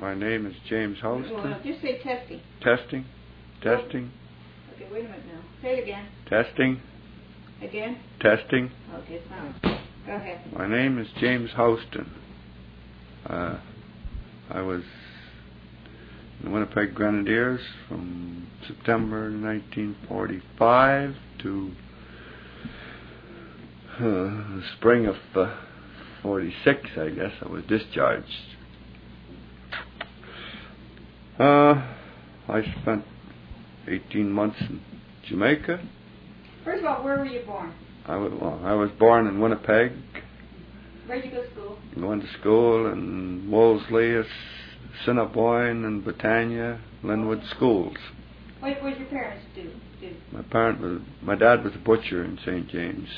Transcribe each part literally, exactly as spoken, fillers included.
My name is James Houston. Well, just say testing. Testing. Testing. Oh. Okay, wait a minute now. Say it again. Testing. Again? Testing. Okay, fine. Go ahead. My name is James Houston. Uh, I was in the Winnipeg Grenadiers from September nineteen forty-five to uh, the spring of uh, forty-six, I guess. I was discharged. Uh, I spent eighteen months in Jamaica. First of all, where were you born? I was, well, I was born in Winnipeg. Where did you go to school? I went to school in Wolseley, Assiniboine, and Britannia, Linwood schools. What did your parents do? do? My parent was, my dad was a butcher in Saint James.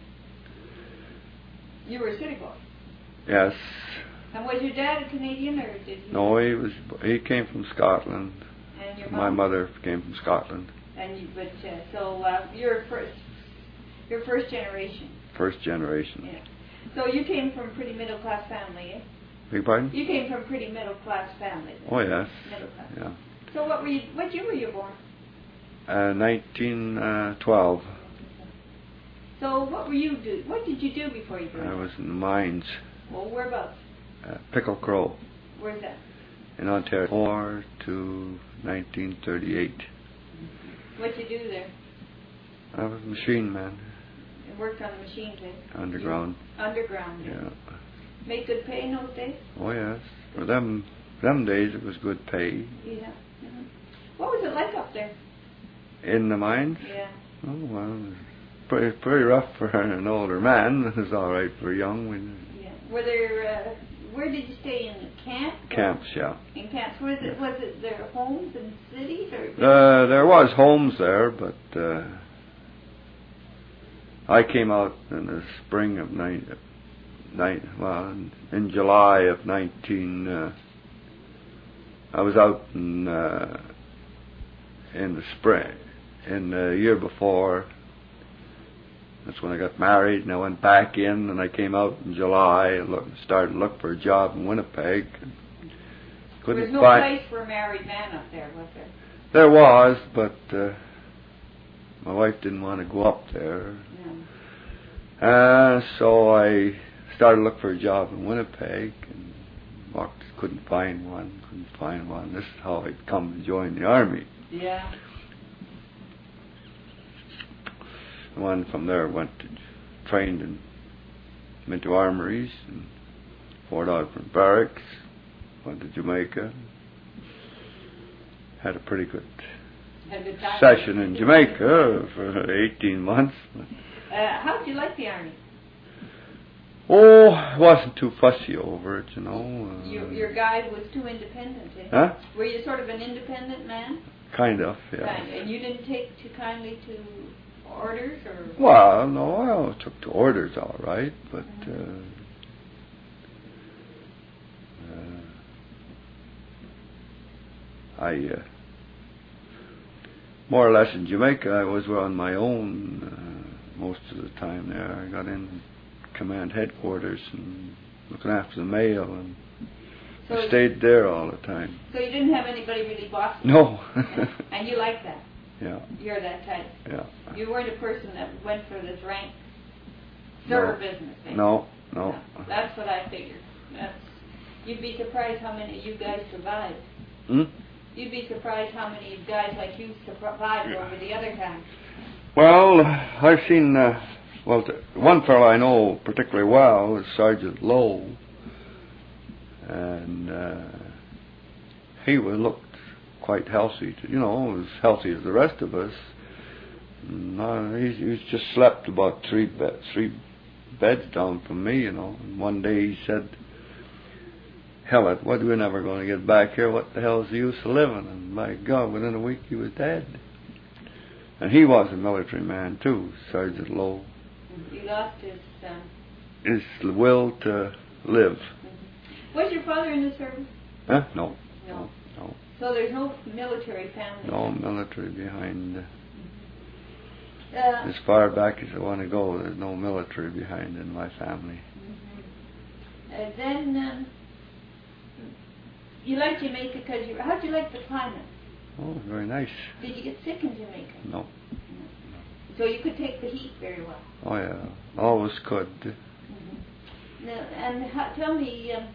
You were a city boy? Yes. And was your dad a Canadian, or did he? No, he was. He came from Scotland. And your mom? My mother came from Scotland. And you, but uh, so uh, you're first, you're first generation. First generation. Yeah. So you came from a pretty middle class family, eh? Beg your pardon? You came from a pretty middle class family. Then. Oh yes. Middle class. Yeah. So what were you? What year were you born? Uh, nineteen twelve. So what were you do? What did you do before you grew up? I was in the mines. Well, whereabouts? Uh, Pickle Crow. Where's that? In Ontario. Four to nineteen thirty-eight. What'd you do there? I was a machine man. You worked on the machines, eh? Underground. You, underground. Yeah. Make good pay in those days? Oh yes. For them, them days it was good pay. Yeah. Mm-hmm. What was it like up there? In the mines? Yeah. Oh well, it was pretty, pretty rough for an older man. It was all right for young. We, yeah. Were there? Uh, where did you stay in camp? Camps, yeah. In camps. Was it? Was it their homes in cities or? Uh, there was homes there, but uh, I came out in the spring of nine, nine well, in, in July of nineteen. Uh, I was out in uh, in the spring, in the year before. That's when I got married, and I went back in, and I came out in July and look, started to look for a job in Winnipeg. Couldn't There's no find, place for a married man up there, was there? There was, but uh, my wife didn't want to go up there. No. Uh, so I started to look for a job in Winnipeg, and walked, couldn't find one, couldn't find one. This is how I'd come to join the Army. Yeah. One from there went to, trained in Minto Armories and Fort Osborne Barracks, went to Jamaica, had a pretty good Had a good time. session in Jamaica for eighteen months. Uh, how did you like the Army? Oh, I wasn't too fussy over it, you know. Uh, Your, your guide was too independent, eh? Huh? Were you sort of an independent man? Kind of, yeah. Kind of. And you didn't take too kindly to orders, or? Well, no, I took to orders all right, but uh, uh, I uh, more or less in Jamaica I was on my own uh, most of the time there. I got in command headquarters and looking after the mail, and so I stayed there all the time. So you didn't have anybody really bossing? No. And you like that? Yeah. You're that type? Yeah. You weren't a person that went for this rank server No. business, eh? No, no. No. That's what I figured. That's, you'd be surprised how many of you guys survived. Hmm? You'd be surprised how many guys like you survived over the other times. Well, I've seen, uh, well, t- one fellow I know particularly well is Sergeant Lowe, and uh, he was looked quite healthy, to, you know, as healthy as the rest of us. No, he's, he's just slept about three be- three beds down from me, you know. And one day he said, "Hell it, what we're never going to get back here. What the hell's the use of living?" And my God, within a week he was dead. And he was a military man too, Sergeant Lowe. He lost his um, His will to live. mm-hmm. Was your father in the service? Huh? No. No. No. So there's no military family? No military behind. Uh, Uh, as far back as I want to go, there's no military behind in my family. mm-hmm. uh, then, um, you like Jamaica because you. How'd you like the climate? Oh, very nice. Did you get sick in Jamaica? No. No. So you could take the heat very well. Oh yeah, always could. Mm-hmm. Now, and how, tell me, um,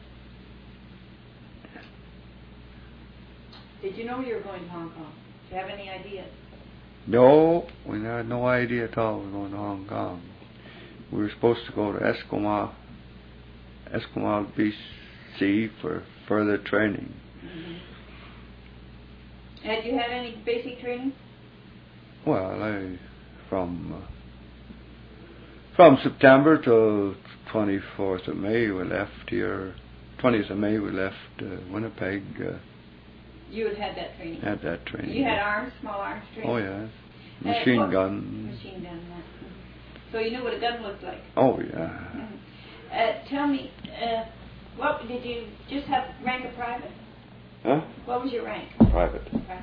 did you know you were going to Hong Kong? Do you have any idea? No, we had no idea at all we were going to Hong Kong. We were supposed to go to Esquimalt, Esquimalt, B C for further training. Mm-hmm. Had you had any basic training? Well, I from uh, from September till twenty-fourth of May we left here. twentieth of May we left uh, Winnipeg. Uh, you had had that training? Had that training. You had arms, small arms training? Oh, yes. Machine uh, gun. Machine gun, yeah. Mm-hmm. So you knew what a gun looked like? Oh, yeah. Mm-hmm. Uh, tell me, uh, what did you just have rank of private? Huh? What was your rank? Private. Private.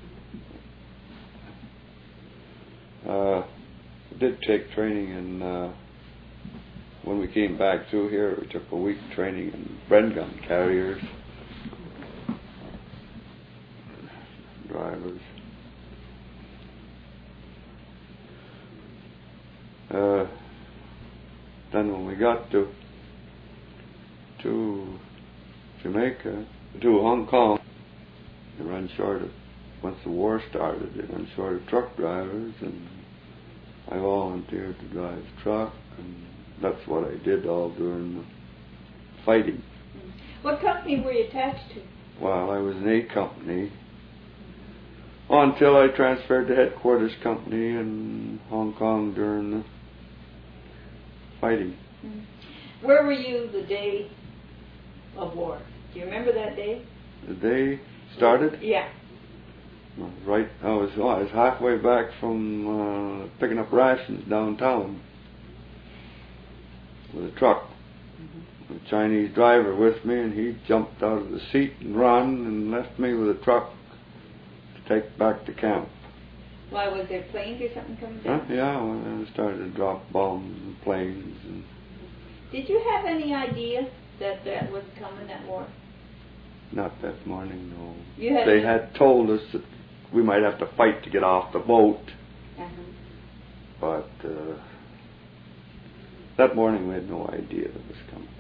Uh, did take training in, uh, when we came back through here, we took a week training in Bren gun carriers, drivers. Uh, then when we got to, to Jamaica, to Hong Kong, they ran short of, once the war started, they ran short of truck drivers, and I volunteered to drive truck, and that's what I did all during the fighting. What company were you attached to? Well, I was in A company until I transferred to headquarters company in Hong Kong during the fighting. Mm-hmm. Where were you the day of war? Do you remember that day? The day started? Yeah. Right, I was, oh, I was halfway back from uh, picking up rations downtown with a truck. Mm-hmm. A Chinese driver with me, and he jumped out of the seat and run and left me with a truck to take back to camp. Why, was there planes or something coming down? Huh? Yeah, well, I started to drop bombs and planes. And did you have any idea that that was coming, that war? Not that morning, no. You had they any... had told us that we might have to fight to get off the boat. Uh-huh. But uh, that morning we had no idea that it was coming.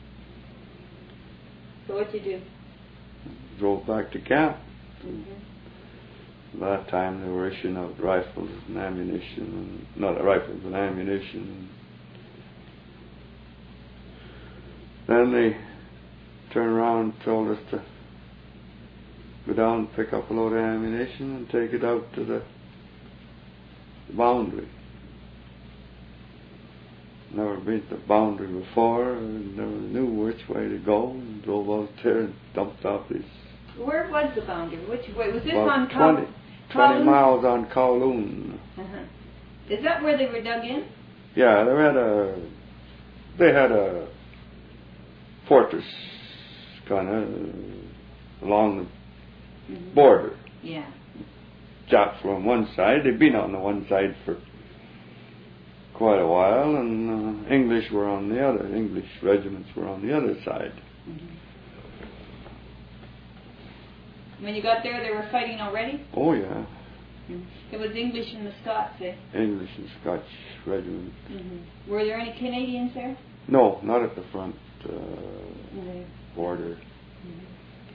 So what'd you do? Drove back to camp. Mm-hmm. By that time they were issuing out rifles and ammunition, and not rifles and ammunition. Then they turned around and told us to go down and pick up a load of ammunition and take it out to the boundary. Never been to the boundary before, and never knew which way to go, and drove out there and dumped off these. Where was the boundary? Which way? Was this About on twenty, Kowloon? twenty miles on Kowloon. Uh-huh. Is that where they were dug in? Yeah, they had a, they had a fortress kind of along the mm-hmm. border. Yeah. Japs were on one side. They'd been on the one side for quite a while, and uh, English were on the other. English regiments were on the other side. Mm-hmm. When you got there, they were fighting already? Oh, yeah. Mm-hmm. It was English and the Scots, eh? English and Scotch regiments. Mm-hmm. Were there any Canadians there? No, not at the front uh, mm-hmm. border. Mm-hmm.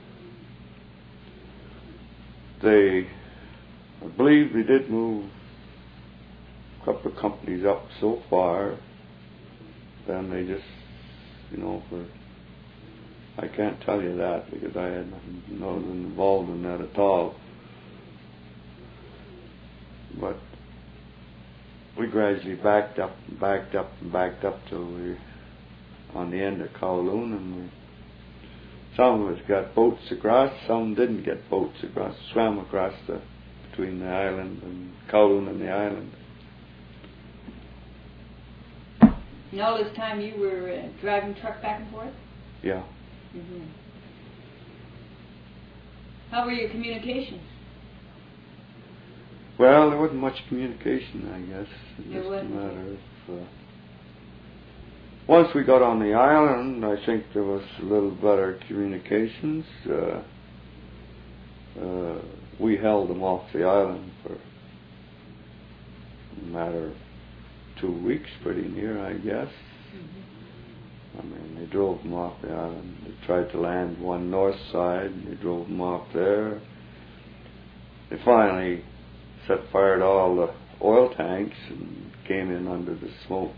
They, I believe they did move a couple of companies up so far. Then they just, you know, for I can't tell you that because I had nothing, no, wasn't involved in that at all. But we gradually backed up and backed up and backed up till we were on the end of Kowloon, and we, some of us got boats across, some didn't get boats across, swam across the, between the island and Kowloon and the island. And all this time you were uh, driving truck back and forth? Yeah. Mm-hmm. How were your communications? Well, there wasn't much communication, I guess. It there just wasn't. a matter of uh, once we got on the island, I think there was a little better communications. Uh, uh, we held them off the island for a matter of two weeks, pretty near, I guess. Mm-hmm. I mean, they drove them off the island. They tried to land one north side, and they drove them off there. They finally set fire to all the oil tanks and came in under the smoke.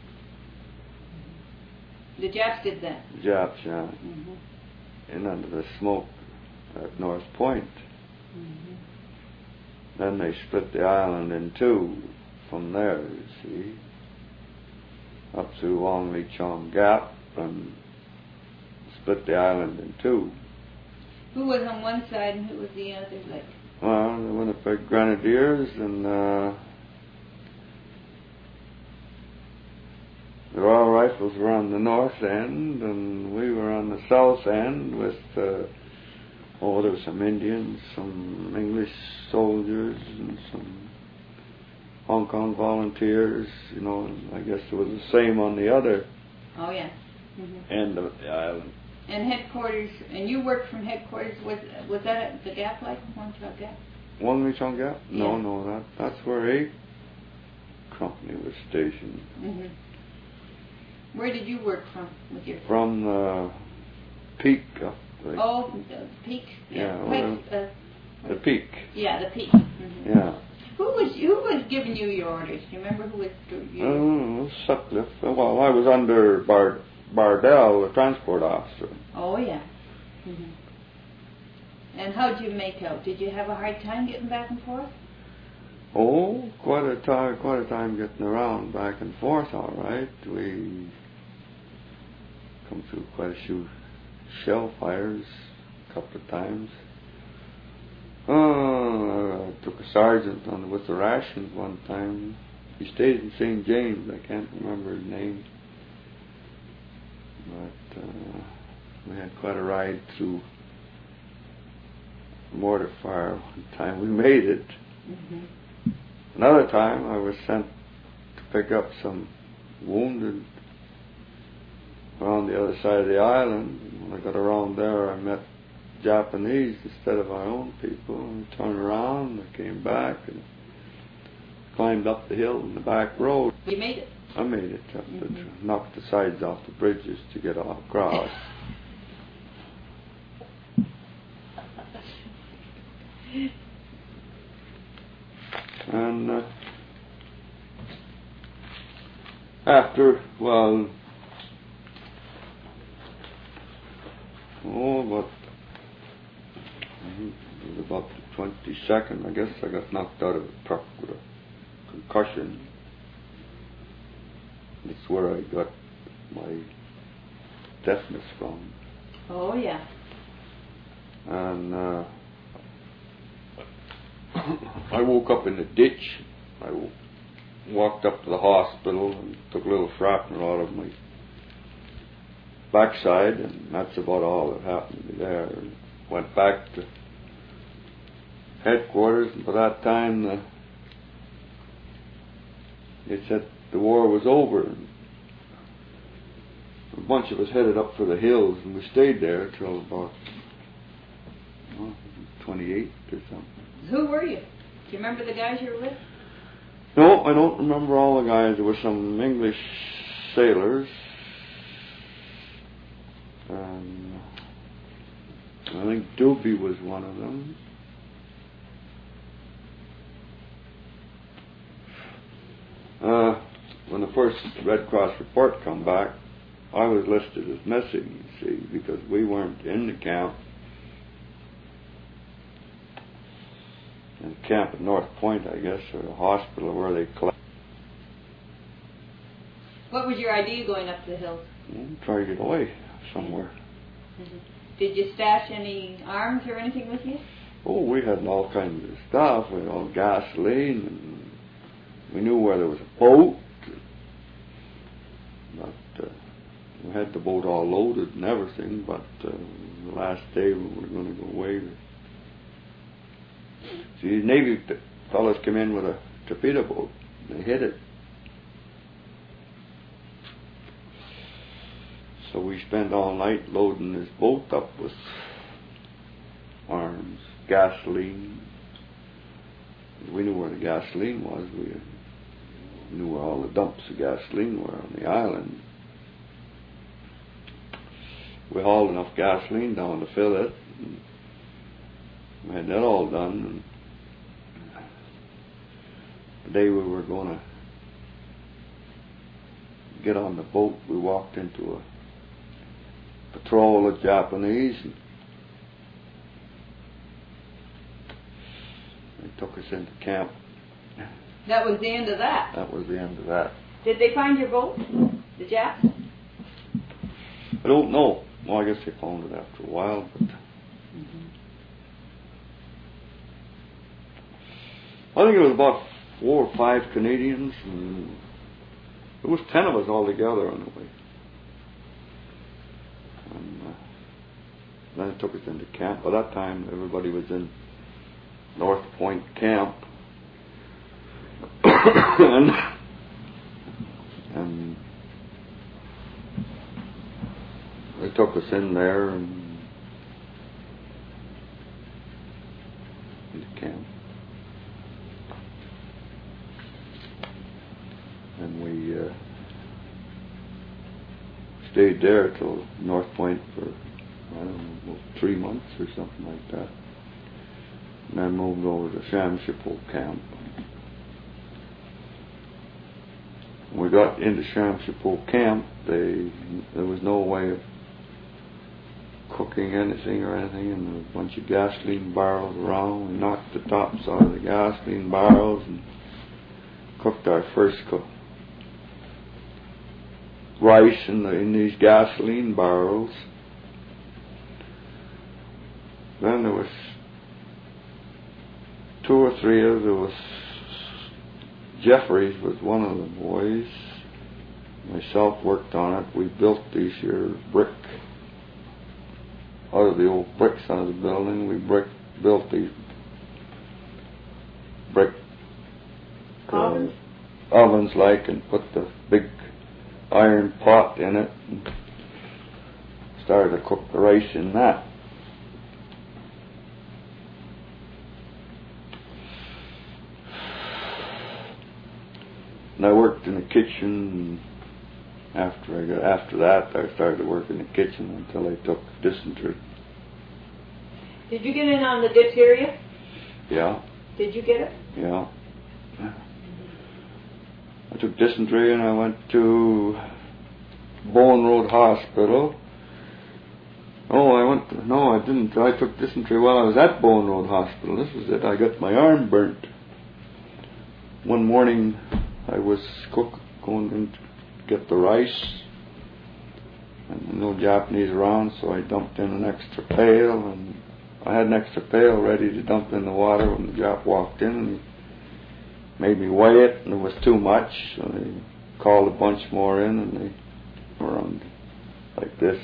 The Japs did that? The Japs, yeah. Mm-hmm. In under the smoke at North Point. Mm-hmm. Then they split the island in two from there, you see, up through Wong Li Chong Gap and split the island in two. Who was on one side and who was the other? Like, well, the Winnipeg Grenadiers and uh, the Royal Rifles were on the north end, and we were on the south end with, uh, oh, there were some Indians, some English soldiers, and some Hong Kong volunteers, you know, and I guess it was the same on the other oh, yeah. Mm-hmm. end of the island. And headquarters, and you worked from headquarters, was was that at the Gap, like, Wong Chong Gap? Wong Li Chong Gap? No, yeah. no, that that's where a company was stationed. Mm-hmm. Where did you work from with your... From the Peak up the... Oh, the Peak? Yeah, yeah. well, uh, the Peak. Yeah, the Peak. Mm-hmm. Yeah. Who was who was giving you your orders? Do you remember who was you? Oh, Sutcliffe. Well, I was under Bard Bardell, the transport officer. Oh, yeah. Mm-hmm. And how did you make out? Did you have a hard time getting back and forth? Oh, quite a time, quite a time getting around back and forth. All right, we come through quite a few shell fires a couple of times. Oh, I took a sergeant on with the rations one time. He stayed in Saint James. I can't remember his name. But uh, we had quite a ride through mortar fire one time. We made it. Mm-hmm. Another time I was sent to pick up some wounded around the other side of the island. When I got around there, I met Japanese instead of our own people. And I turned around, I came back and climbed up the hill in the back road. You made it? I made it. Up mm-hmm. the, knocked the sides off the bridges to get all across. And uh, after, well, oh, about it was about the twenty-second, I guess I got knocked out of a truck with a concussion. That's where I got my deafness from. Oh, yeah. And uh, I woke up in a ditch. I w- walked up to the hospital and took a little shrapnel out of my backside, and that's about all that happened to me there. And went back to headquarters, and by that time the, they said the war was over. And a bunch of us headed up for the hills, and we stayed there till about well, twenty-eight or something. Who were you? Do you remember the guys you were with? No, I don't remember all the guys. There were some English sailors. Um, I think Doobie was one of them. Uh, when the first Red Cross report come back, I was listed as missing, you see, because we weren't in the camp. In the camp at North Point, I guess, or the hospital where they collect. What was your idea going up the hills? Well, try to get away somewhere. Mm-hmm. Did you stash any arms or anything with you? Oh, we had all kinds of stuff. We had all gasoline, and we knew where there was a boat. But uh, we had the boat all loaded and everything. But uh, the last day we were going to go away. See, the Navy fellas came in with a torpedo boat. They hit it. So we spent all night loading this boat up with arms, gasoline. We knew where the gasoline was. We knew where all the dumps of gasoline were on the island. We hauled enough gasoline down to fill it. And we had that all done. And the day we were going to get on the boat, we walked into a patrol of Japanese. And they took us into camp. That was the end of that. That was the end of that. Did they find your boat, the Japs? I don't know. Well, I guess they found it after a while, but Mm-hmm. I think it was about four or five Canadians, and it was ten of us all together anyway. And uh, then it took us into camp. By that time, everybody was in North Point Camp. and, and they took us in there and into camp. And we uh, stayed there till North Point for, I don't know, three months or something like that. And then moved over to Shamshipo Camp. When we got into Shamshipo Camp, they, there was no way of cooking anything or anything, and there was a bunch of gasoline barrels around. We knocked the tops out of the gasoline barrels and cooked our first cook. rice in, the, in these gasoline barrels. Then there was two or three of there was Jeffries was one of the boys. Myself worked on it. We built these here brick out of the old bricks out of the building. We brick built these brick uh, ovens, ovens like, and put the big iron pot in it and started to cook the rice in that. And I worked in the kitchen. After I got after that, I started to work in the kitchen until I took dysentery. Did you get in on the diphtheria? Yeah. Did you get it? Yeah. I took dysentery and I went to Bowen Road Hospital. Oh, I went. To, no, I didn't. I took dysentery while I was at Bowen Road Hospital. This was it. I got my arm burnt. One morning, I was cook, going in to get the rice, and no Japanese around, so I dumped in an extra pail, and I had an extra pail ready to dump in the water when the Jap walked in, and he made me weigh it, and it was too much, so they called a bunch more in, and they were on like this,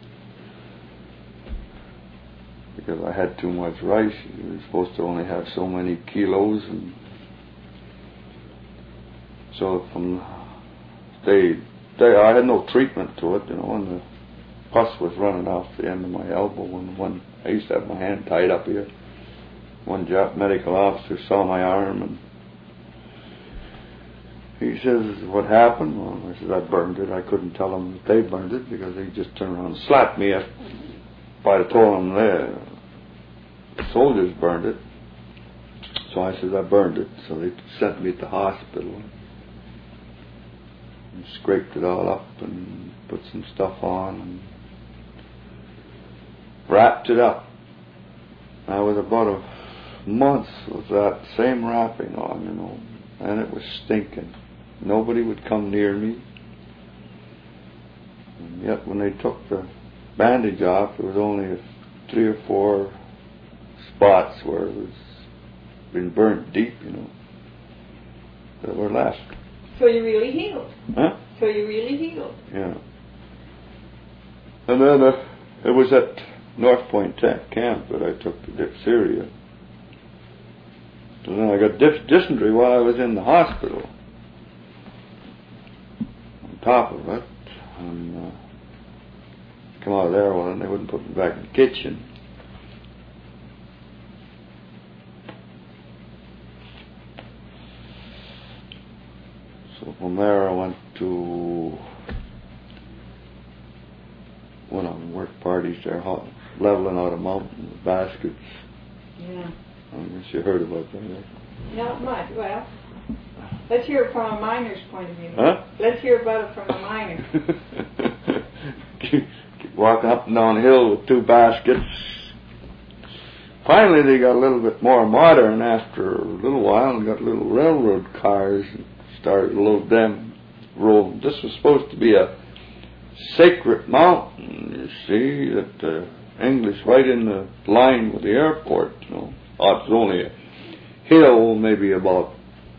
because I had too much rice. You were supposed to only have so many kilos, and so from they, they, I had no treatment to it, you know, and the pus was running off the end of my elbow. And one, I used to have my hand tied up here. One Jap medical officer saw my arm, and he says, "What happened?" Well, I said, "I burned it." I couldn't tell him that they burned it because they just turned around and slapped me if I'd have told them the soldiers burned it. So I said, "I burned it." So they sent me to the hospital. And scraped it all up and put some stuff on and wrapped it up. I was about a month with that same wrapping on, you know, and it was stinking. Nobody would come near me. And yet when they took the bandage off, there was only three or four spots where it was been burnt deep, you know, that were left. So you really healed. Huh? So you really healed. Yeah. And then uh, it was at North Point Camp that I took the diphtheria. So then I got dys- dysentery while I was in the hospital. On top of it. And uh, of there, well, then they wouldn't put me back in the kitchen. So from there I went to went on work parties there, hot, leveling out a mountain with baskets. Yeah. I guess you heard about that, right? Not much. Well, let's hear it from a miner's point of view. Huh? Let's hear about it from a miner. Walking up and down the hill with two baskets. Finally, they got a little bit more modern after a little while and got little railroad cars and started to load them. Road. This was supposed to be a sacred mountain, you see, that the English right in the line with the airport, you know. Oh, it's only a hill, maybe about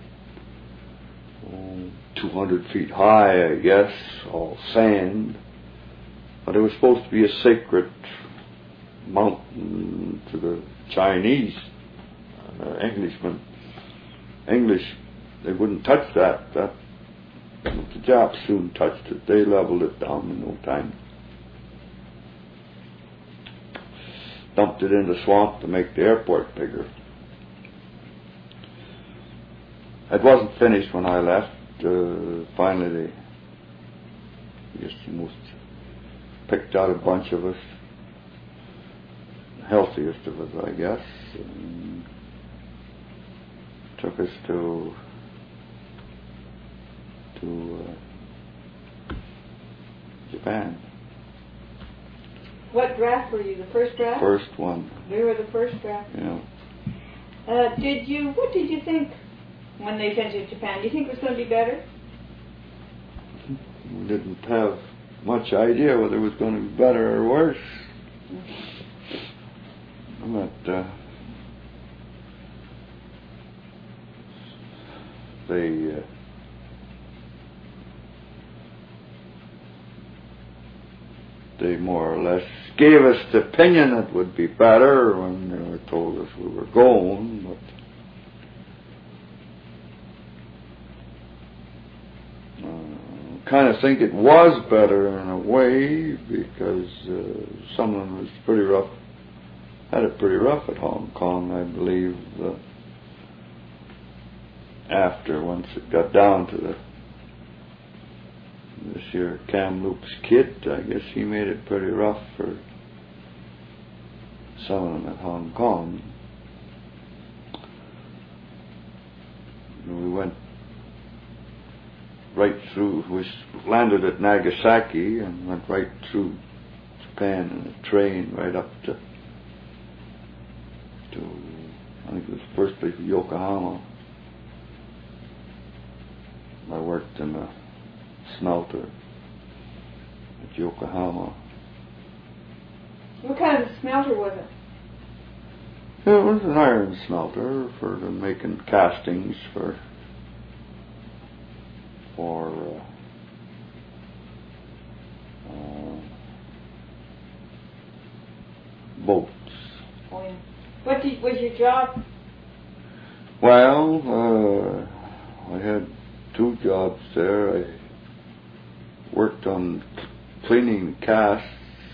oh, two hundred feet high, I guess, all sand. But it was supposed to be a sacred mountain to the Chinese, uh, Englishmen. English, they wouldn't touch that. That the Japs soon touched it. They leveled it down in no time. Dumped it in the swamp to make the airport bigger. It wasn't finished when I left. Uh, finally, they just almost picked out a bunch of us, the healthiest of us, I guess, and took us to to uh, Japan. What draft were you? The first draft? First one. We were the first draft. Yeah. Uh, did you? What did you think when they sent you to Japan? Do you think it was going to be better? We didn't have much idea whether it was going to be better or worse. Mm-hmm. But uh, they uh, they more or less gave us the opinion it would be better when they told us we were going, but kind of think it was better in a way because uh, someone was pretty rough, had it pretty rough at Hong Kong, I believe, uh, after, once it got down to the, this year Kamloops kid, I guess he made it pretty rough for some of them at Hong Kong. And we went right through, we landed at Nagasaki and went right through Japan in a train right up to, to I think it was the first place, Yokohama. I worked in a smelter at Yokohama. What kind of smelter was it? It was an iron smelter for the making castings for for uh, uh, boats. Oh, yeah. What did, was your job? Well, uh, I had two jobs there. I worked on cleaning casts.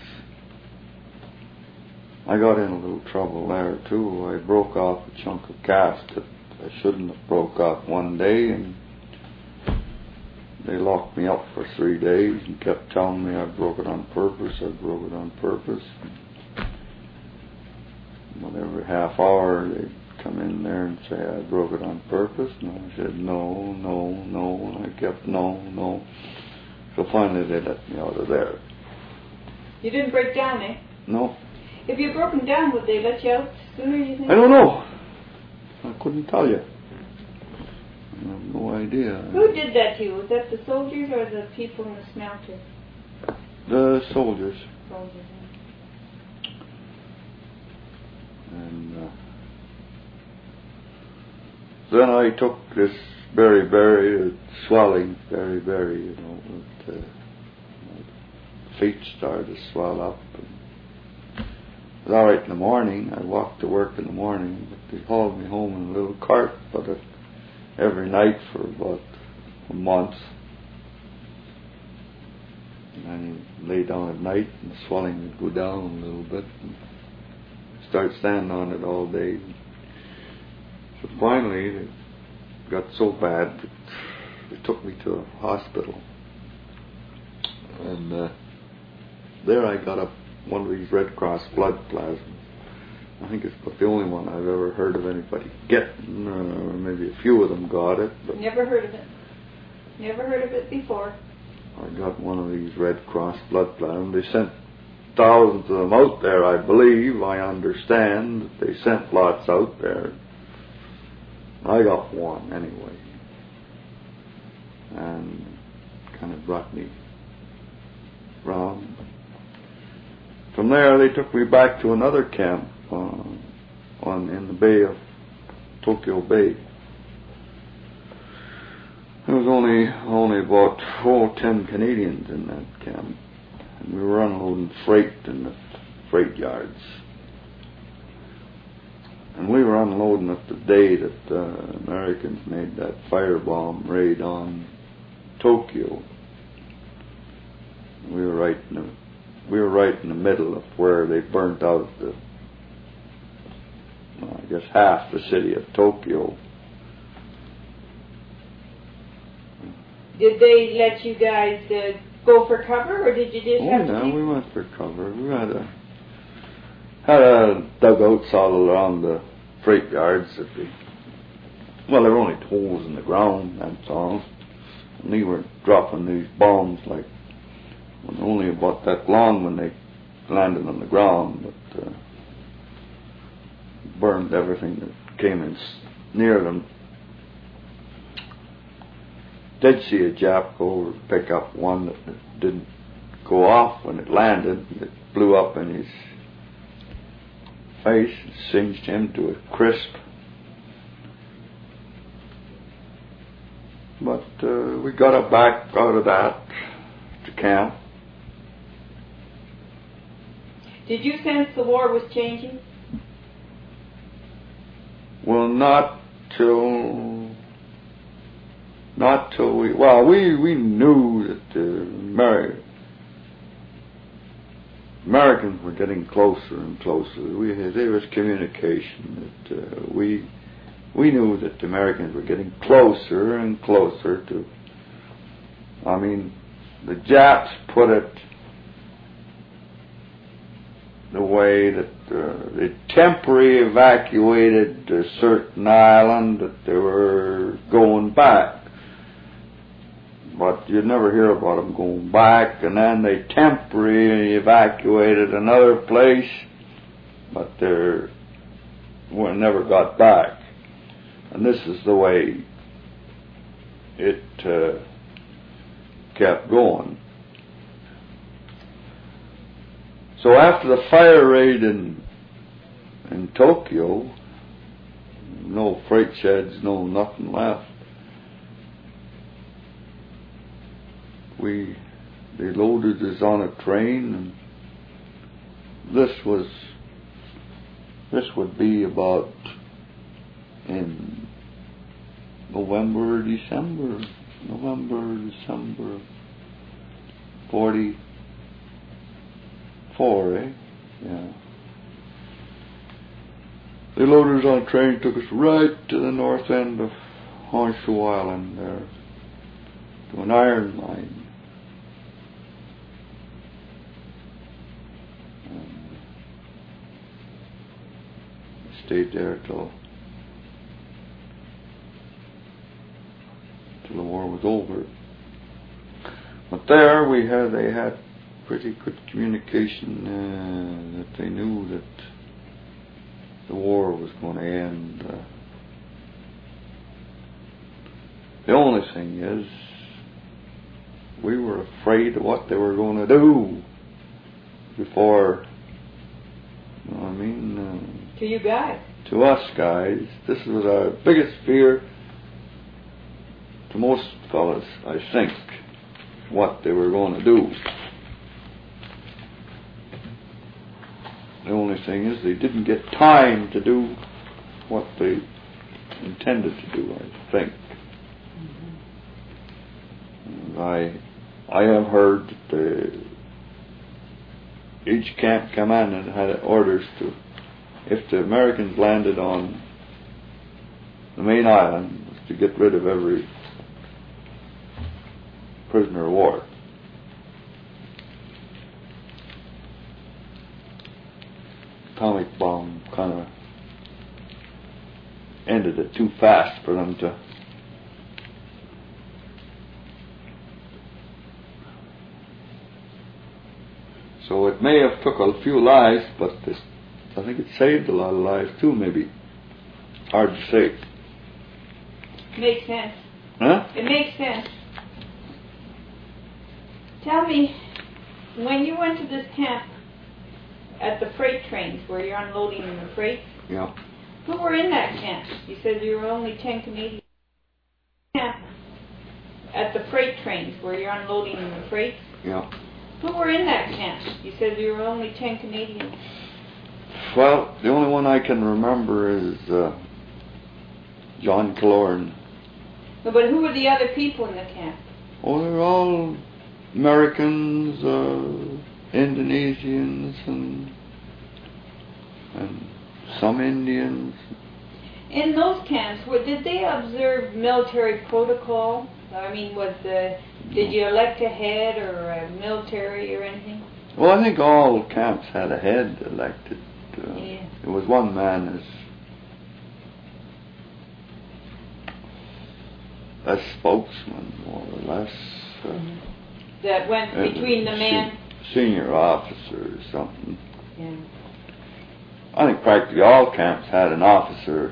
I got in a little trouble there too. I broke off a chunk of cast that I shouldn't have broke off one day, and they locked me up for three days and kept telling me I broke it on purpose, I broke it on purpose. But every half hour they'd come in there and say I broke it on purpose, and I said no, no, no, and I kept no, no. So finally they let me out of there. You didn't break down, eh? No. If you'd broken down, would they let you out sooner, you think? I don't know. I couldn't tell you. I have no idea. Who did that to you? Was that the soldiers or the people in the smelter? The soldiers. Soldiers. And uh, then I took this beriberi, uh, swelling beriberi, you know, with, uh, my feet started to swell up. And it was all right in the morning. I walked to work in the morning, but they hauled me home in a little cart, but it, every night for about a month. And he'd lay down at night, and the swelling would go down a little bit, and start standing on it all day. So finally, it got so bad that they took me to a hospital. And uh, there I got up one of these Red Cross blood plasmas. I think it's about the only one I've ever heard of anybody getting, or maybe a few of them got it. But never heard of it. Never heard of it before. I got one of these Red Cross blood plasmas. They sent thousands of them out there, I believe. I understand that they sent lots out there. I got one anyway. And kind of brought me round. From there, they took me back to another camp uh, on in the Bay of Tokyo Bay. There was only only about oh, ten Canadians in that camp, and we were unloading freight in the freight yards. And we were unloading it the day that the uh, Americans made that firebomb raid on Tokyo. We were right in the we were right in the middle of where they burnt out the, well, I guess half the city of Tokyo. Did they let you guys uh, go for cover, or did you just oh, have yeah, to? we went for cover. We had a had a dugouts all around the freight yards. That we, well, there were only holes in the ground, that's all. And they were dropping these bombs like only about that long when they landed on the ground, but uh, burned everything that came in near them. Did see a Jap go over to pick up one that didn't go off when it landed. It blew up in his face and singed him to a crisp. But uh, we got it back out of that to camp. Did you sense the war was changing? Well, not till, not till we, well, we, we knew that the Ameri- Americans were getting closer and closer. We had, there was communication that uh, we, we knew that the Americans were getting closer and closer to, I mean, the Japs put it the way that uh, they temporarily evacuated a certain island that they were going back. But you'd never hear about them going back, and then they temporarily evacuated another place, but they well, never got back. And this is the way it uh, kept going. So after the fire raid in in Tokyo, no freight sheds, no nothing left. We they loaded us on a train, and this was this would be about in November, December, November, December, forty. Four, eh? Yeah. They loaded us on a train, took us right to the north end of Honshu Island there, to an iron mine. And we stayed there till till the war was over. But there we had, they had pretty good communication uh, that they knew that the war was going to end. Uh, the only thing is, we were afraid of what they were going to do before, you know what I mean? Uh, to you guys? To us guys. This was our biggest fear to most fellas, I think, what they were going to do. The only thing is they didn't get time to do what they intended to do, I think. Mm-hmm. And I I have heard that the, each camp commandant had orders to, if the Americans landed on the main island, was to get rid of every prisoner of war. Atomic bomb kind of ended it too fast for them to so it may have took a few lives, but this, I think it saved a lot of lives too, maybe. Hard to say. Makes sense. Huh? It makes sense. Tell me, when you went to this camp at the freight trains where you're unloading the freight, yeah. Who were in that camp? You said there were only ten Canadians. Camp at the freight trains where you're unloading the freight. Yeah. Who were in that camp? You said there were only ten Canadians. Well, the only one I can remember is uh, John Killorn. No, but who were the other people in the camp? Oh, they're all Americans, uh, Indonesians, and and some Indians. In those camps, what, did they observe military protocol? I mean, was the did you elect a head or a military or anything? Well, I think all camps had a head elected. Uh, yeah. There was one man as a spokesman, more or less. Uh, mm-hmm. That went between the men. Senior officer or something. Yeah. I think practically all camps had an officer,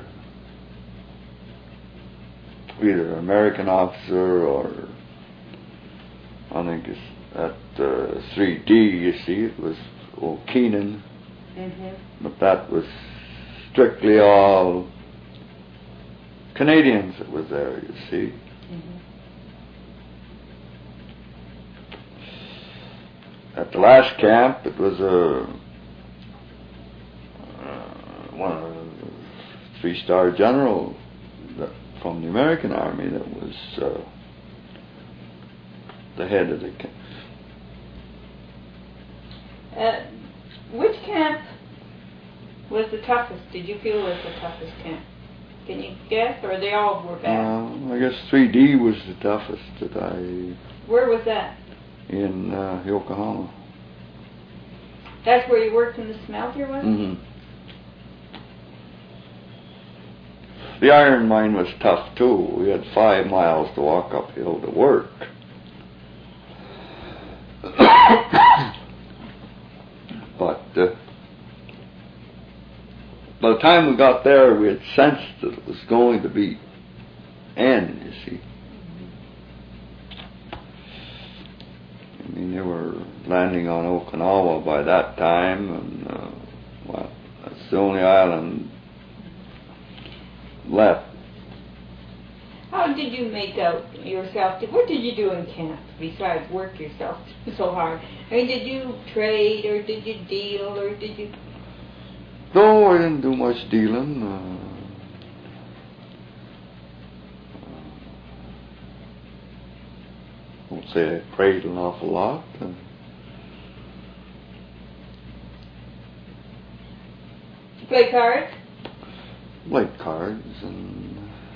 either an American officer or I think it's at uh, three D, you see, it was old Keenan, mm-hmm. but that was strictly all Canadians that was there, you see. Mm-hmm. At the last camp, it was a uh, one of the three-star general that, from the American Army that was uh, the head of the camp. Uh, which camp was the toughest? Did you feel was the toughest camp? Can you guess, or they all were bad? Uh, I guess three D was the toughest that I. Where was that? In uh, Yokohama. That's where you worked in the smelter, was it? Mm-hmm. The iron mine was tough too. We had five miles to walk uphill to work. But uh, by the time we got there, we had sensed that it was going to be end, you see. I mean, they were landing on Okinawa by that time, and uh, well, that's the only island left. How did you make out yourself? What did you do in camp besides work yourself so hard? I mean, did you trade, or did you deal, or did you... No, I didn't do much dealing. Uh, I won't say I prayed an awful lot. Uh, Did you play cards? played cards and...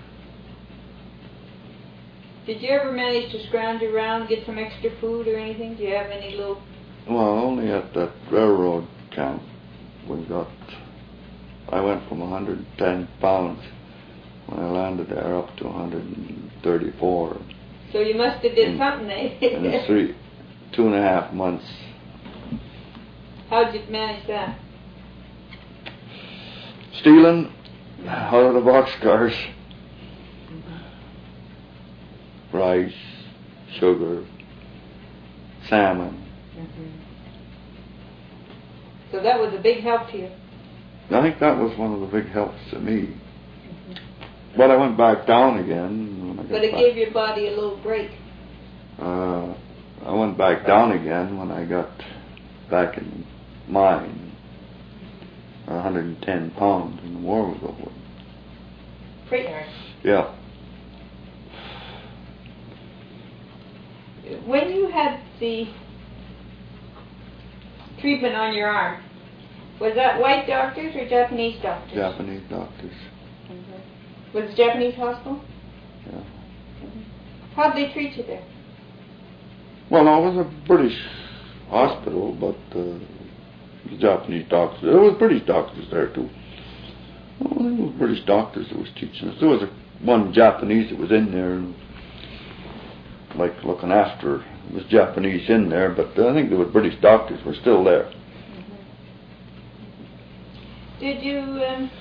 Did you ever manage to scrounge around, get some extra food or anything? Do you have any little... Well, only at that railroad camp we got... I went from one hundred ten pounds when I landed there up to one hundred thirty-four. So you must have did in, something, eh? in the three, two and a half months. How did you manage that? Stealing out of the boxcars. Mm-hmm. Rice, sugar, salmon. Mm-hmm. So that was a big help to you. I think that was one of the big helps to me. Mm-hmm. But I went back down again. When I got but it back. gave your body a little break. Uh, I went back down again when I got back in mine. one hundred ten pounds and the war was over. Pretty hard. Yeah. when you had the treatment on your arm, was that white doctors or Japanese doctors? Japanese doctors. Mm-hmm. Was it a Japanese hospital? Yeah. Mm-hmm. How'd they treat you there? Well, no, it was a British hospital, but uh, the Japanese doctors. There was British doctors there too. Well, there was British doctors that was teaching us. There was a, one Japanese that was in there, and, like looking after. It was Japanese in there, but I think there were British doctors were still there. Mm-hmm. Did you? Um,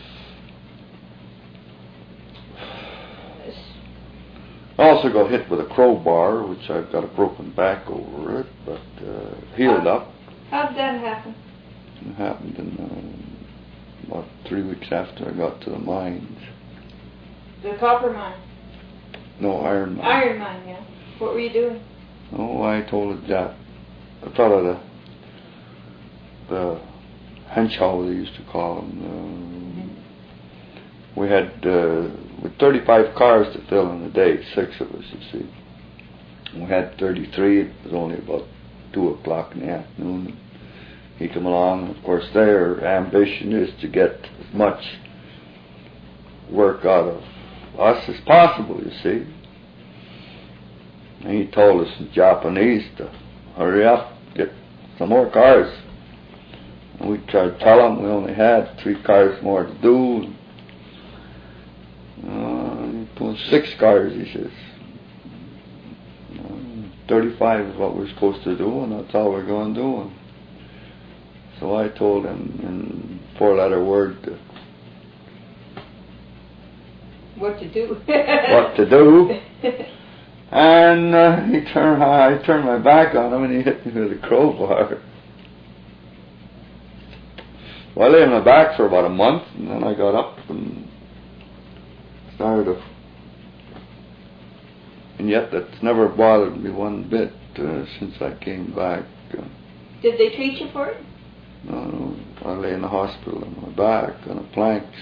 I also got hit with a crowbar, which I've got a broken back over it, but uh, healed how, up. How did that happen? It happened in uh, about three weeks after I got to the mines. The copper mine? No, iron mine. Iron mine, yeah. What were you doing? Oh, I told the Jap, the fellow, the, the Henshaw, they used to call him. Uh, we had uh, with thirty-five cars to fill in a day, six of us, you see. We had thirty-three. It was only about two o'clock in the afternoon. He come along, and of course their ambition is to get as much work out of us as possible, you see. And he told us in Japanese to hurry up, get some more cars. And we tried to tell him we only had three cars more to do. Uh, he put six cars, he says. Uh, Thirty-five is what we're supposed to do, and that's all we're going to do. And so I told him in four-letter word to what to do. what to do. And uh, he turned. I turned my back on him, and he hit me with a crowbar. Well, I lay on my back for about a month, and then I got up and started to. And yet, that's never bothered me one bit uh, since I came back. Uh, Did they treat you for it? No, no. I lay in the hospital on my back on the planks.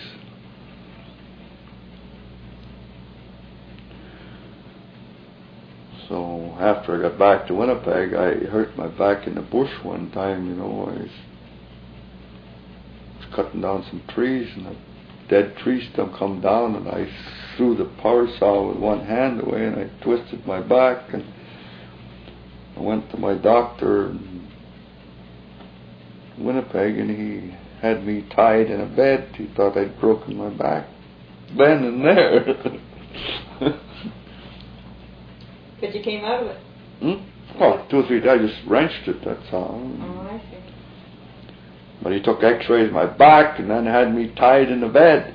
So after I got back to Winnipeg, I hurt my back in the bush one time, you know. I was, was cutting down some trees, and a dead tree stump come down, and I threw the power saw with one hand away, and I twisted my back, and I went to my doctor in Winnipeg, and he had me tied in a bed. He thought I'd broken my back then and there. But you came out of it? Hmm? Oh, two or three days. I just wrenched it, that's all. Oh, I see. But he took x-rays of my back and then had me tied in the bed.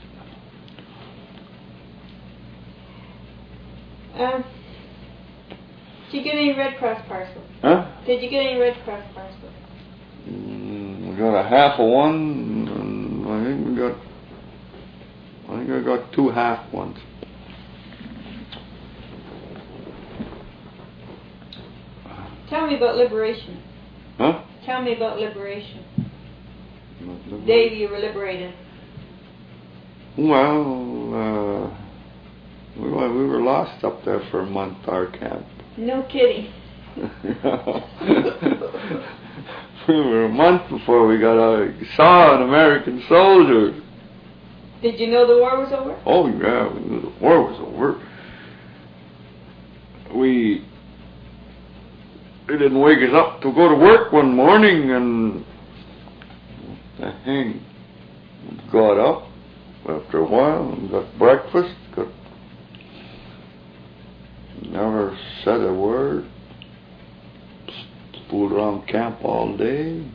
Um, did you get any Red Cross parcels? Huh? Did you get any Red Cross parcels? Mm, we got a half of one, and I think we got, I think I got two half ones. Tell me about liberation. Huh? Tell me about liberation. The day you were liberated. Well, uh, we, were, we were lost up there for a month, our camp. No kidding. We were a month before we got out. Saw an American soldier. Did you know the war was over? Oh, yeah, we knew the war was over. We... They didn't wake us up to go to work one morning, and the thing got up after a while and got breakfast, got never said a word, fooled around camp all day.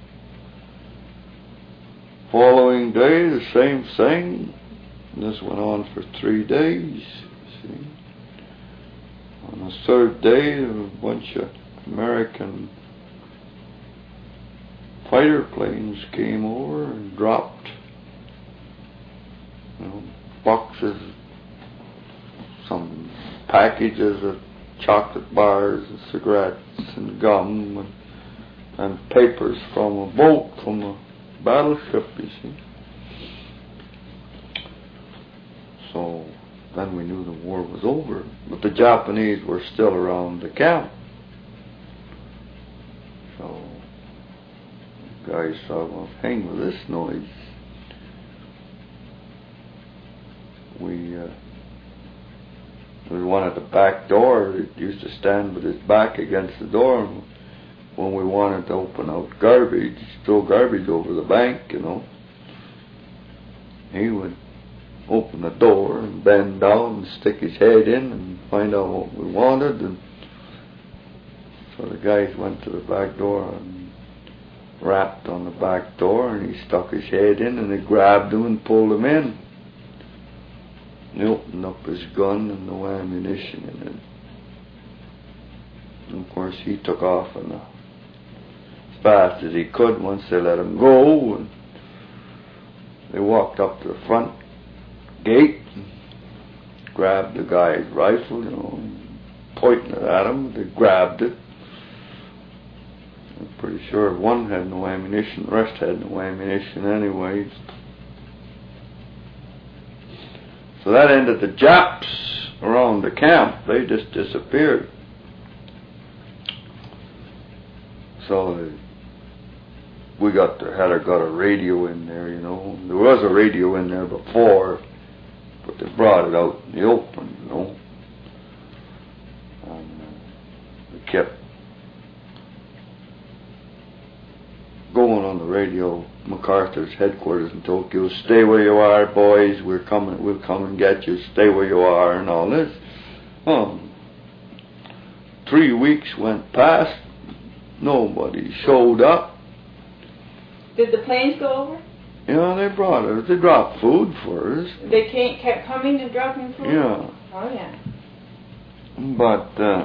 Following day, the same thing. And this went on for three days, see. On the third day, a bunch of American fighter planes came over and dropped, you know, boxes, some packages of chocolate bars and cigarettes and gum and, and papers from a boat from a battleship, you see. So then we knew the war was over. But the Japanese were still around the camp. So guys thought, well, hang with this noise. We, uh, there was one at the back door that used to stand with his back against the door. And when we wanted to open out garbage, throw garbage over the bank, you know, he would open the door and bend down and stick his head in and find out what we wanted. And so the guys went to the back door and rapped on the back door, and he stuck his head in, and they grabbed him and pulled him in. And he opened up his gun and no ammunition in it. And of course he took off and, uh, as fast as he could once they let him go. And they walked up to the front gate and grabbed the guy's rifle, you know, pointing it at him. They grabbed it. I'm pretty sure one had no ammunition, the rest had no ammunition anyway. So that ended the Japs around the camp. They just disappeared. So we got to, had a, got a radio in there, you know. There was a radio in there before, but they brought it out in the open, you know. And uh, we kept going on the radio, MacArthur's headquarters in Tokyo. Stay where you are, boys. We're coming. We'll come and get you. Stay where you are, and all this. Um, three weeks went past. Nobody showed up. Did the planes go over? Yeah, they brought us. They dropped food for us. They came, kept coming and dropping food? Yeah. Oh, yeah. But uh,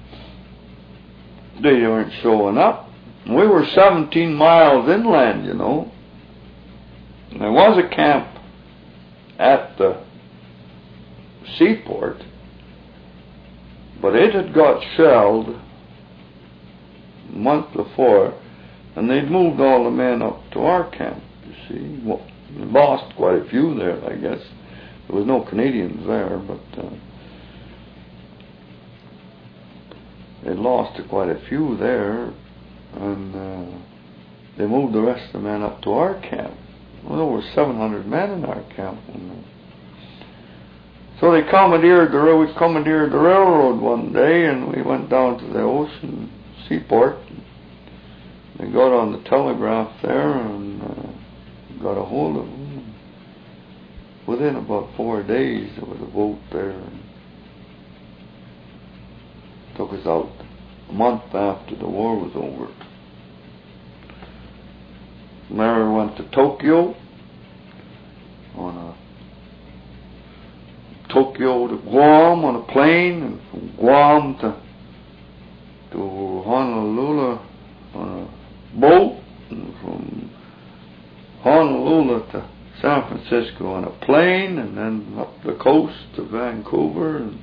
they weren't showing up. We were seventeen miles inland, you know. And there was a camp at the seaport, but it had got shelled a month before, and they'd moved all the men up to our camp, you see. Well, we lost quite a few there, I guess. There was no Canadians there, but uh, they lost quite a few there. And uh, they moved the rest of the men up to our camp. Well, there were seven hundred men in our camp. So they commandeered the we commandeered the railroad one day, and we went down to the ocean seaport. They got on the telegraph there and uh, got a hold of them. Within about four days, there was a boat there and took us out. A month after the war was over. Mary went to Tokyo on a Tokyo to Guam on a plane, and from Guam to to Honolulu on a boat, and from Honolulu to San Francisco on a plane, and then up the coast to Vancouver. And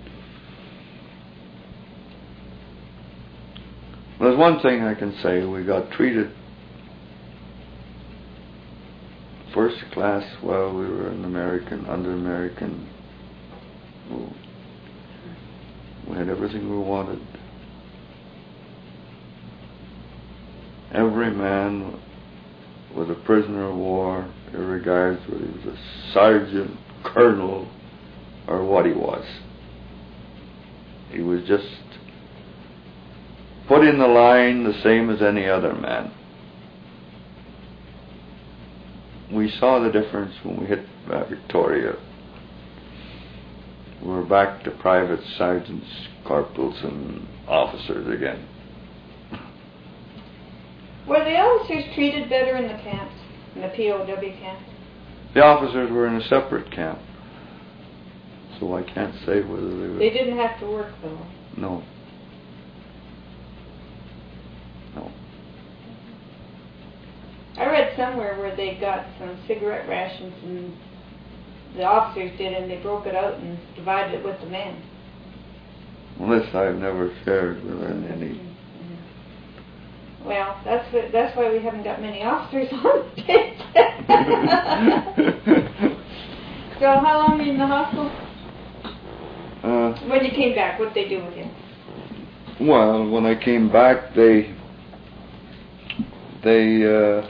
there's one thing I can say: we got treated first class while we were an American, under American rule. We had everything we wanted. Every man was a prisoner of war, irregardless whether he was a sergeant, colonel, or what he was. He was just put in the line the same as any other man. We saw the difference when we hit uh, Victoria. We were back to private sergeants, corporals, and officers again. Were the officers treated better in the camps, in the P O W camps? The officers were in a separate camp, so I can't say whether they were... They didn't have to work, though? No. No. I read somewhere where they got some cigarette rations, and the officers did, and they broke it out and divided it with the men. Well, this I've never shared with any. Mm-hmm. Well, that's what, that's why we haven't got many officers on tape. So how long were you in the hospital? Uh, when you came back, what did they do with you? Well, when I came back, they they uh,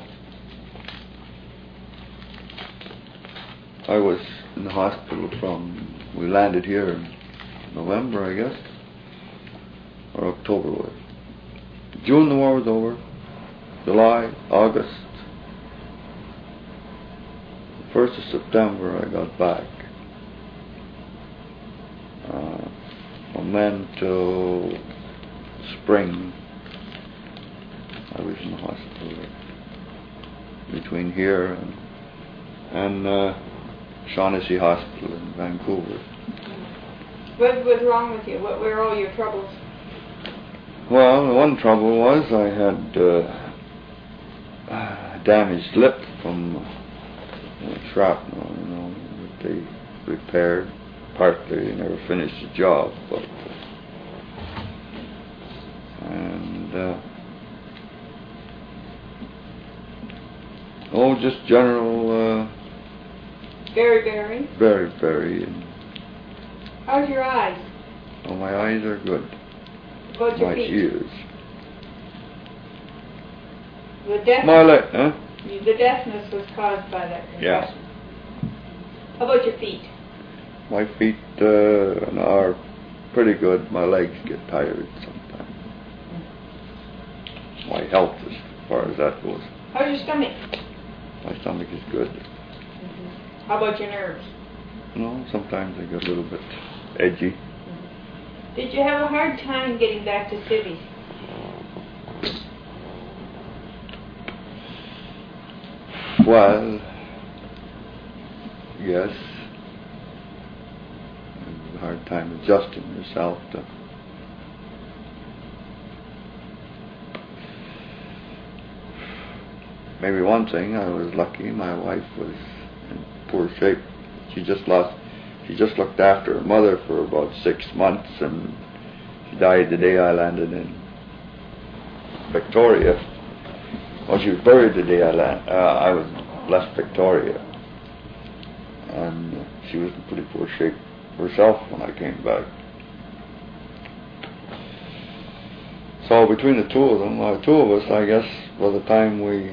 I was in the hospital from we landed here in November, I guess, or October was. June the war was over. July, August, first of September I got back. Uh, from then till spring, I was in the hospital between here and, and uh, Shaughnessy Hospital in Vancouver. What was wrong with you? What were all your troubles? Well, the one trouble was I had uh, damaged lip from uh, shrapnel, you know, that they repaired. Partly, they never finished the job, but and uh, oh, just general uh, Very, very. very, very. And, how's your eyes? oh, my eyes are good. What's your My feet? ears. The deafness. My leg, huh? The deafness was caused by that concussion. Yeah. How about your feet? My feet uh, are pretty good. My legs get tired sometimes. My health, as far as that goes. How's your stomach? My stomach is good. Mm-hmm. How about your nerves? No, sometimes they get a little bit edgy. Mm-hmm. Did you have a hard time getting back to Civvies? Well, yes. It was a hard time adjusting yourself to maybe one thing. I was lucky. My wife was in poor shape. She just lost. She just looked after her mother for about six months, and she died the day I landed in Victoria. Well, she was buried the day I land. Uh, I was left Victoria, and she was in pretty poor shape herself when I came back. So between the two of them, uh, two of us, I guess, by the time we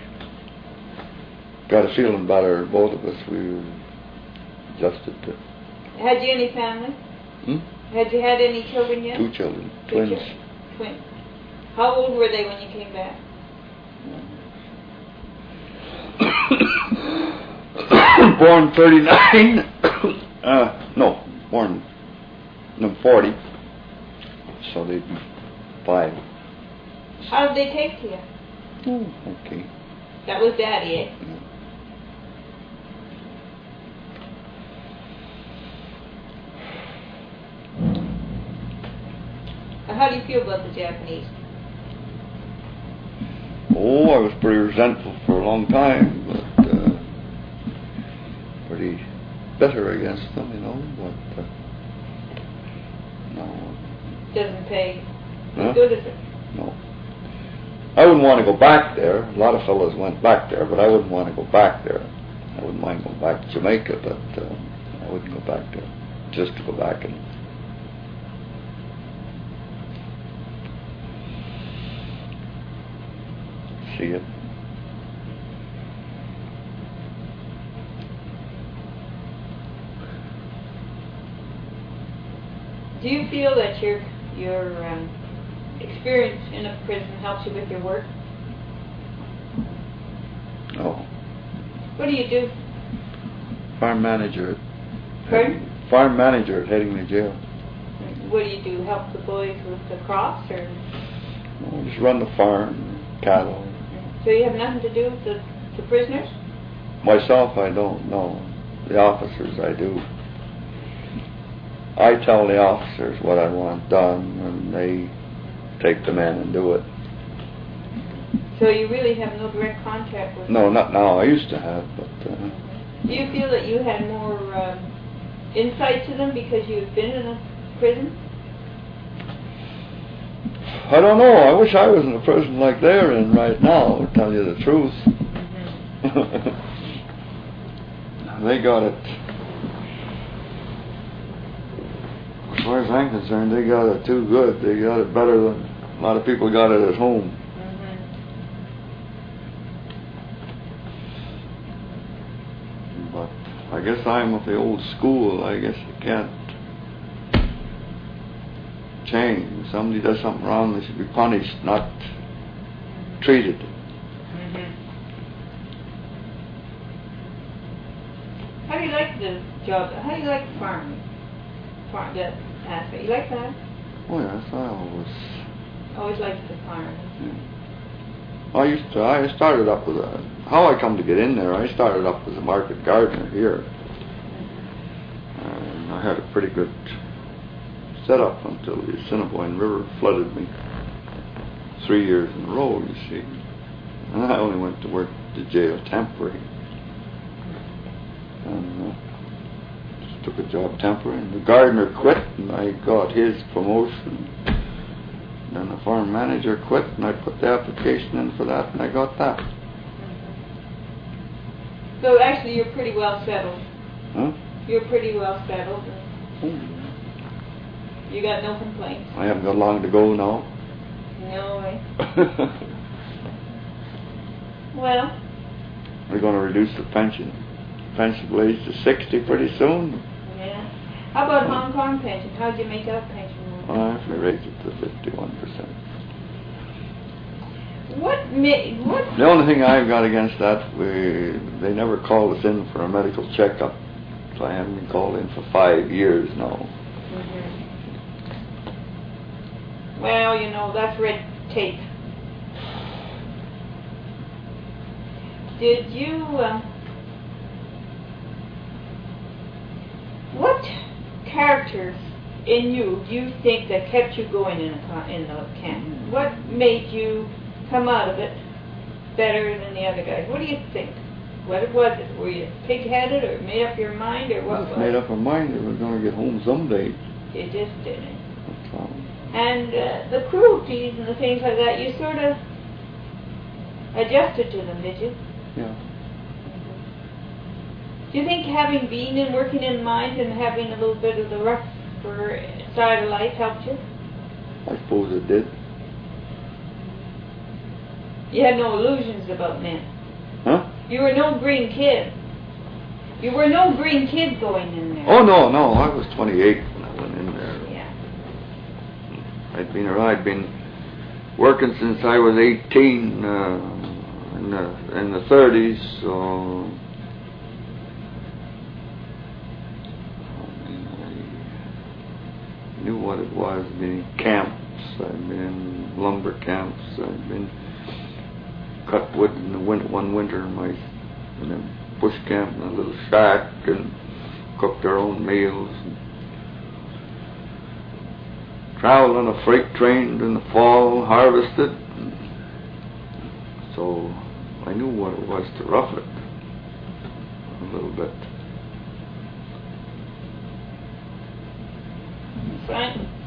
got a feeling better, both of us, we adjusted to. Had you any family? Hmm? Had you had any children yet? Two children, Two twins. children. Twins. How old were they when you came back? Born thirty-nine. uh, no, born no forty. So they'd be five. How did they take to you? Oh, okay. That was Daddy, eh? Yeah. How do you feel about the Japanese? Oh, I was pretty resentful for a long time, but uh, pretty bitter against them, you know. But uh, no. Doesn't pay Huh? as good as it. No. I wouldn't want to go back there. A lot of fellows went back there, but I wouldn't want to go back there. I wouldn't mind going back to Jamaica, but uh, I wouldn't go back there just to go back and see it. Do you feel that your your um, experience in a prison helps you with your work? No. What do you do? Farm manager. Pardon? Farm manager at Headingley Jail. What do you do? Help the boys with the crops, or? No, just run the farm, cattle. So you have nothing to do with the, the prisoners? Myself, I don't know. The officers, I do. I tell the officers what I want done, and they take the men and do it. So you really have no direct contact with No, them? not now. I used to have, but... Uh, Do you feel that you had more um, insight to them because you had been in a prison? I don't know. I wish I was in a prison like they're in right now, to tell you the truth. Mm-hmm. They got it. As far as I'm concerned, they got it too good. They got it better than a lot of people got it at home. Mm-hmm. But I guess I'm of the old school. I guess you can't change. If somebody does something wrong, they should be punished, not treated. Mm-hmm. How do you like the job? How do you like farming? Farm, that aspect. You like that? Oh yes, I always. Always liked the farm. Yeah. I used to. I started up with a. How I come to get in there? I started up as a market gardener here, and I had a pretty good setup until the Assiniboine River flooded me three years in a row. You see, and I only went to work at the jail temporary, and uh, just took a job temporary. And the gardener quit, and I got his promotion. Then the farm manager quit, and I put the application in for that, and I got that. So actually, you're pretty well settled. Huh? You're pretty well settled. Oh. You got no complaints. I haven't got long to go now. No way. Well. We're going to reduce the pension. Pension age to sixty pretty soon. Yeah. How about Hong Kong pension? How'd you make out pension? Well, I actually raised it to fifty-one percent. What made, what? The only thing I've got against that, we, they never called us in for a medical checkup. So I haven't been called in for five years now. Mm-hmm. Well, you know, that's red tape. Did you, uh, what characters in you do you think that kept you going in, a, in the camp? What made you come out of it better than the other guys? What do you think? What was it? Were you pig-headed or made up your mind or what? I just was made it? up my mind that we were going to get home someday. You just didn't. That's all. And uh, the cruelties and the things like that, you sort of adjusted to them, did you? Yeah. Do you think having been and working in mines and having a little bit of the rougher side of life helped you? I suppose it did. You had no illusions about men. Huh? You were no green kid. You were no green kid going in there. Oh, no, no. I was twenty-eight when I went in there. Yeah. I'd been, or I'd been working since I was eighteen uh, in the in the thirties. So I, mean, I knew what it was. I'd been in camps. I'd been in lumber camps. I'd been cut wood in the winter, one winter in my in a bush camp in a little shack and cooked our own meals. Traveled on a freight train in the fall, harvested. So I knew what it was to rough it a little bit. Frank?